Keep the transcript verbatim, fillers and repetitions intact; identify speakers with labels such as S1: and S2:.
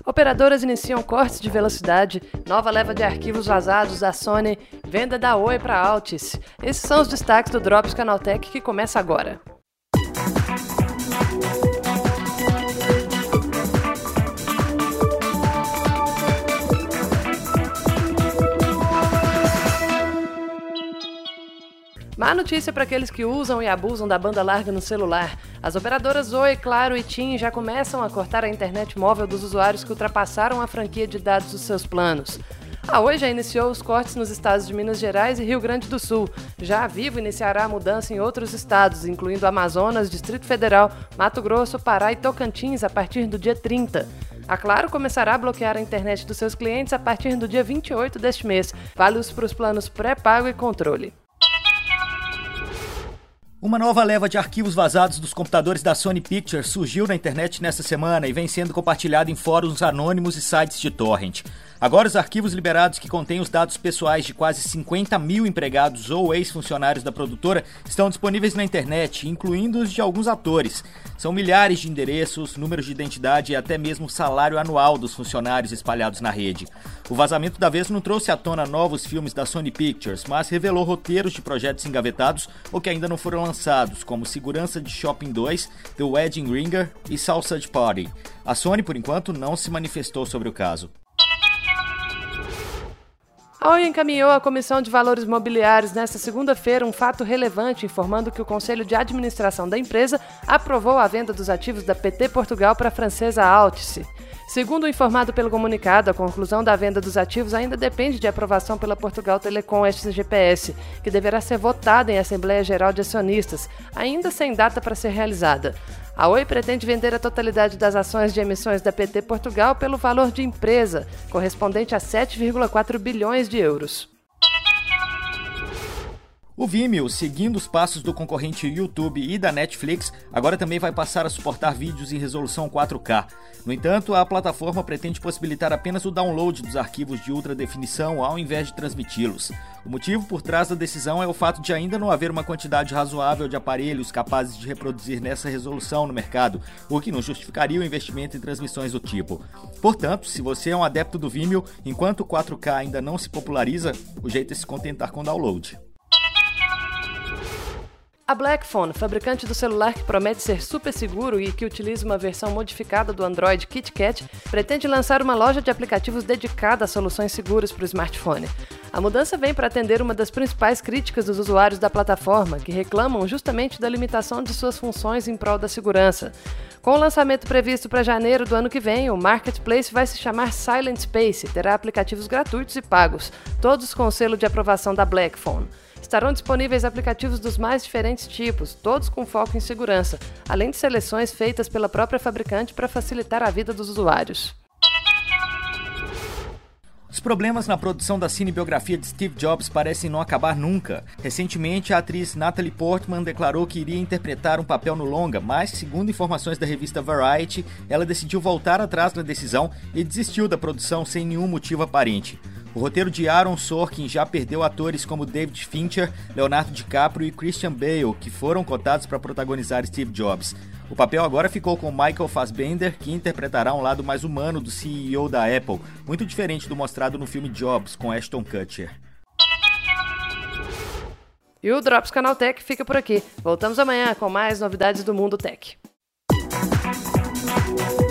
S1: Operadoras iniciam cortes de velocidade, nova leva de arquivos vazados da Sony, venda da Oi para a Altice. Esses são os destaques do Drops Canaltech que começa agora. Má notícia para aqueles que usam e abusam da banda larga no celular. As operadoras Oi, Claro e TIM já começam a cortar a internet móvel dos usuários que ultrapassaram a franquia de dados dos seus planos. A Oi já iniciou os cortes nos estados de Minas Gerais e Rio Grande do Sul. Já a Vivo iniciará a mudança em outros estados, incluindo Amazonas, Distrito Federal, Mato Grosso, Pará e Tocantins, a partir do dia trinta. A Claro começará a bloquear a internet dos seus clientes a partir do dia vinte e oito deste mês. Vale-os para os planos pré-pago e controle.
S2: Uma nova leva de arquivos vazados dos computadores da Sony Pictures surgiu na internet nesta semana e vem sendo compartilhada em fóruns anônimos e sites de torrent. Agora, os arquivos liberados que contêm os dados pessoais de quase cinquenta mil empregados ou ex-funcionários da produtora estão disponíveis na internet, incluindo os de alguns atores. São milhares de endereços, números de identidade e até mesmo o salário anual dos funcionários espalhados na rede. O vazamento da vez não trouxe à tona novos filmes da Sony Pictures, mas revelou roteiros de projetos engavetados ou que ainda não foram lançados, como Segurança de Shopping dois, The Wedding Ringer e Sausage Party. A Sony, por enquanto, não se manifestou sobre o caso.
S1: A Oi encaminhou à Comissão de Valores Mobiliários nesta segunda-feira um fato relevante, informando que o Conselho de Administração da empresa aprovou a venda dos ativos da P T Portugal para a francesa Altice. Segundo o informado pelo comunicado, a conclusão da venda dos ativos ainda depende de aprovação pela Portugal Telecom S G P S, que deverá ser votada em Assembleia Geral de Acionistas, ainda sem data para ser realizada. A Oi pretende vender a totalidade das ações de emissões da P T Portugal pelo valor de empresa, correspondente a sete vírgula quatro bilhões de euros.
S2: O Vimeo, seguindo os passos do concorrente YouTube e da Netflix, agora também vai passar a suportar vídeos em resolução quatro K. No entanto, a plataforma pretende possibilitar apenas o download dos arquivos de ultra definição ao invés de transmiti-los. O motivo por trás da decisão é o fato de ainda não haver uma quantidade razoável de aparelhos capazes de reproduzir nessa resolução no mercado, o que não justificaria o investimento em transmissões do tipo. Portanto, se você é um adepto do Vimeo, enquanto o quatro K ainda não se populariza, o jeito é se contentar com download.
S1: A Blackphone, fabricante do celular que promete ser super seguro e que utiliza uma versão modificada do Android KitKat, pretende lançar uma loja de aplicativos dedicada a soluções seguras para o smartphone. A mudança vem para atender uma das principais críticas dos usuários da plataforma, que reclamam justamente da limitação de suas funções em prol da segurança. Com o lançamento previsto para janeiro do ano que vem, o marketplace vai se chamar Silent Space e terá aplicativos gratuitos e pagos, todos com o selo de aprovação da Blackphone. Estarão disponíveis aplicativos dos mais diferentes tipos, todos com foco em segurança, além de seleções feitas pela própria fabricante para facilitar a vida dos usuários.
S2: Os problemas na produção da cinebiografia de Steve Jobs parecem não acabar nunca. Recentemente, a atriz Natalie Portman declarou que iria interpretar um papel no longa, mas, segundo informações da revista Variety, ela decidiu voltar atrás na decisão e desistiu da produção sem nenhum motivo aparente. O roteiro de Aaron Sorkin já perdeu atores como David Fincher, Leonardo DiCaprio e Christian Bale, que foram cotados para protagonizar Steve Jobs. O papel agora ficou com Michael Fassbender, que interpretará um lado mais humano do C E O da Apple, muito diferente do mostrado no filme Jobs, com Ashton Kutcher.
S1: E o Drops Canaltech fica por aqui. Voltamos amanhã com mais novidades do mundo tech.